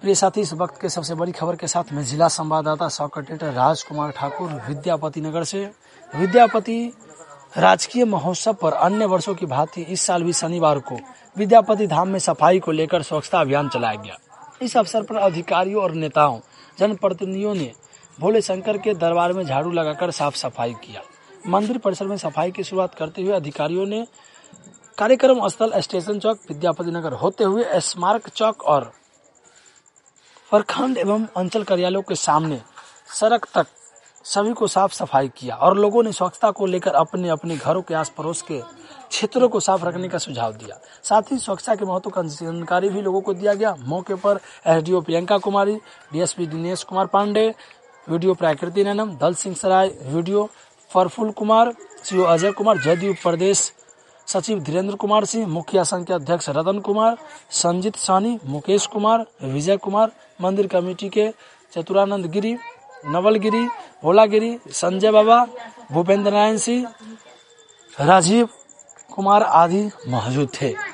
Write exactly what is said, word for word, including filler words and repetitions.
प्रिय साथी, इस वक्त के सबसे बड़ी खबर के साथ मैं जिला संवाददाता सॉकेटेटर राजकुमार ठाकुर विद्यापति नगर से। विद्यापति राजकीय महोत्सव पर अन्य वर्षों की भांति इस साल भी शनिवार को विद्यापति धाम में सफाई को लेकर स्वच्छता अभियान चलाया गया। इस अवसर पर अधिकारियों और नेताओं, जनप्रतिनिधियों ने भोले शंकर के दरबार में झाड़ू लगाकर साफ सफाई किया। मंदिर परिसर में सफाई की शुरुआत करते हुए अधिकारियों ने कार्यक्रम स्थल स्टेशन चौक विद्यापति नगर होते हुए स्मारक चौक और प्रखंड एवं अंचल कार्यालयों के सामने सड़क तक सभी को साफ सफाई किया और लोगों ने स्वच्छता को लेकर अपने अपने घरों के आस पड़ोस के क्षेत्रों को साफ रखने का सुझाव दिया। साथ ही स्वच्छता के महत्व का जानकारी भी लोगों को दिया गया। मौके पर SDO Priyanka Kumari, DSP Dinesh Kumar Pandey, BDO Prakriti नैनम, दल सिंह सराय, वीडियो प्रफुल्ल कुमार, सीओ अजय कुमार, जदयू प्रदेश सचिव धीरेन्द्र कुमार सिंह, मुखिया संघ के अध्यक्ष रतन कुमार, संजीत सानी, मुकेश कुमार, विजय कुमार, मंदिर कमेटी के चतुरानंद गिरी, नवल गिरी, भोला गिरी, संजय बाबा, भूपेंद्र नारायण सिंह, राजीव कुमार आदि मौजूद थे।